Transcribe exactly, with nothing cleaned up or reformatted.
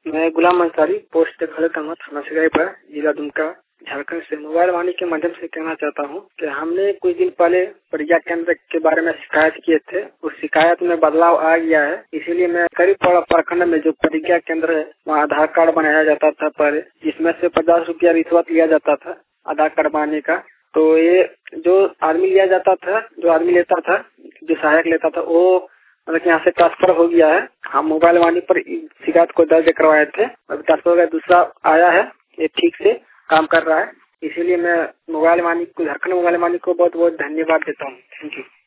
मैं गुलाम अंसारी, पोस्ट खड़कमा, थाना सिगाईपाड़ा, जिला दुमका, झारखंड से मोबाइल वाणी के माध्यम से कहना चाहता हूँ कि हमने कुछ दिन पहले प्रज्ञा केंद्र के बारे में शिकायत किए थे। उस शिकायत में बदलाव आ गया है, इसीलिए मैं करीबपाड़ा प्रखंड में जो प्रज्ञा केंद्र है वहाँ आधार कार्ड बनाया जाता था पहले, जिसमें से पचास रुपया रिश्वत लिया जाता था आधार कार्ड बनाने का। तो ये जो आदमी लिया जाता था, जो आदमी लेता था, जो सहायक लेता था, वो मतलब यहाँ से ट्रांसफर हो गया है। हम मोबाइल वाणी पर शिकायत को दर्ज करवाए थे, अब ट्रांसफर हो गया, दूसरा आया है, ये ठीक से काम कर रहा है। इसीलिए मैं मोबाइल वाणी को, झारखंड मोबाइल वाणी को बहुत बहुत धन्यवाद देता हूँ। Thank you.